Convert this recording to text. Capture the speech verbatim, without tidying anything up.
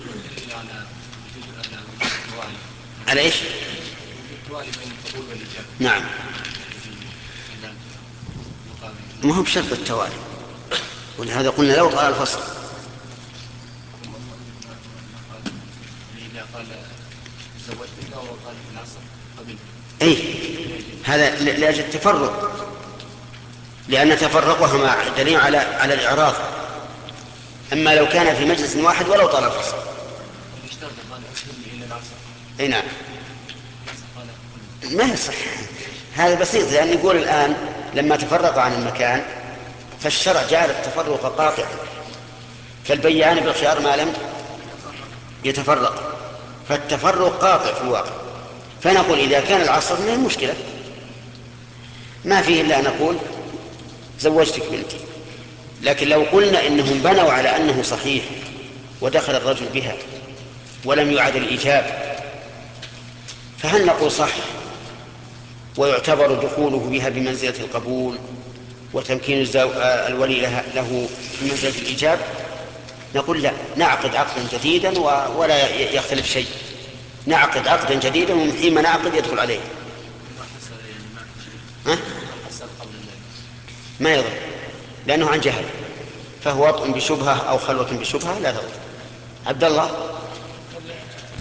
على ايش؟ نعم، ما هو بشرط التوالي، ولهذا قلنا لو طال الفصل. اي هذا لاجل التفرق، لان تفرقها مع دليل على على الاعراض. اما لو كان في مجلس واحد ولو طال الفصل. اي نعم، ما يصح، هذا بسيط، لأن يقول الآن لما تفرق عن المكان فالشرع جعل التفرق قاطعا، فالبيعان بالخيار ما لم يتفرق، فالتفرق قاطع في الواقع. فنقول إذا كان العصر من المشكلة ما فيه إلا أن نقول زوجتك بنتي. لكن لو قلنا إنهم بنوا على أنه صحيح ودخل الرجل بها ولم يعد الإيجاب، فهل نقول صح ويعتبر دخوله بها بمنزلة القبول وتمكين الولي له بمنزلة الإيجاب؟ نقول لا، نعقد عقدا جديدا ولا يختلف شيء، نعقد عقدا جديدا ومن حين ما نعقد يدخل عليه. ها؟ ما يضر لأنه عن جهل، فهو وطء بشبهة أو خلوة بشبهة لا تضر. عبد الله.